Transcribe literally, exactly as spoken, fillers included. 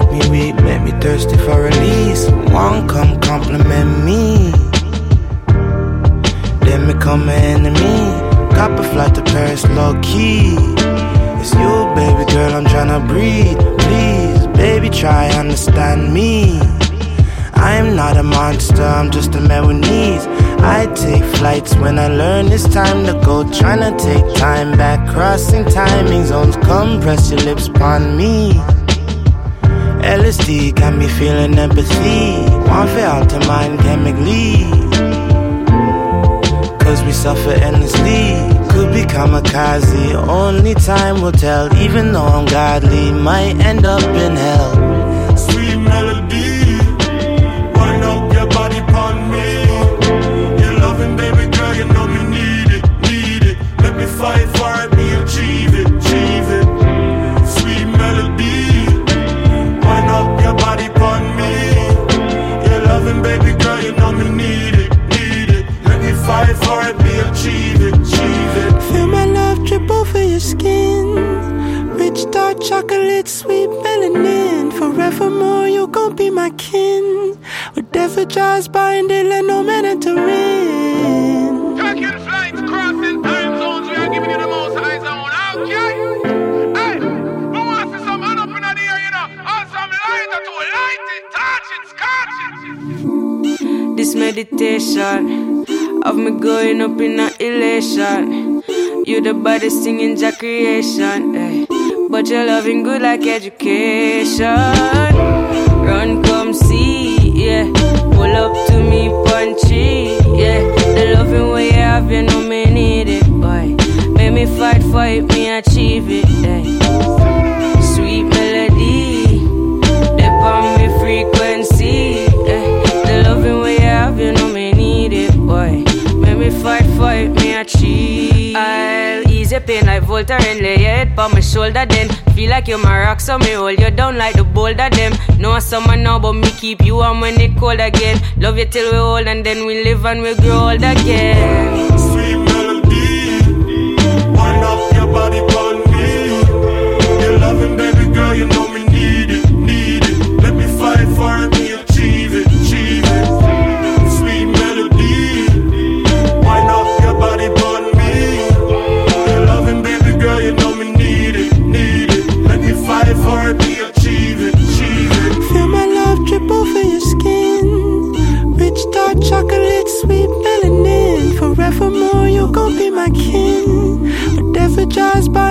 me weak, make me thirsty for release. One come compliment me, then become an enemy. Cop a flight to Paris, low key. It's you, baby girl, I'm tryna breathe. Please, baby, try understand me. I'm not a monster, I'm just a man with needs. I take flights when I learn it's time to go. Tryna take time back, crossing timing zones. Come press your lips upon me. L S D got me feeling empathy. One for out of mind chemically, cause we suffer endlessly. Could be kamikaze, only time will tell. Even though I'm godly, might end up in hell. Sweet melody, wind up your body upon me. You're loving, baby girl, you know me need it, need it. Let me fight for it, me achieve it, achieve it. Sweet melody, wind up your body upon me. You're loving, baby girl, you know me need it, need it. Let me fight for it, me achieve it, achieve it. Feel my love drip over your skin. Rich dark chocolate, sweet melanin. Forevermore you gon' be my kin. Whatever drives by and they let no man enter in. Tracking flights, crossing time zones. We are giving you the most high zone. Okay? Hey, who wants to see some hand up in the air, you know? Or some lighter to light it, touch it, scotch it. This meditation of me going up in a elation. You the baddest thing in your creation, eh. But you're loving good like education. Run, come see, yeah. Pull up to me, punchy, yeah. The loving way you have, you know me need it, boy. Make me fight for it, me achieve it, eh. Sweet melody, dip on me frequency, eh. The loving way you have, you know me need it, boy. Make me fight for it, me achieve. I'll ease your pain like Voltaren and lay your head on my shoulder then. Feel like you're my rock, so me hold you down like the boulder them. Know someone now, but me keep you warm when it cold again. Love you till we old and then we live and we grow old again. Sweet melody, wind up your body upon me. You're loving, baby girl, you know me need it, need it. Let me fight for it, me achieve it, achieve it. Sweet melody, wind up your body upon me. You're loving, baby girl, you know me need it, need it. Let me fight for it, me achieve it, achieve it. Feel my love drip over your skin. Rich dark chocolate, sweet melanin. Forevermore you gon' be my kin. Whatever drives by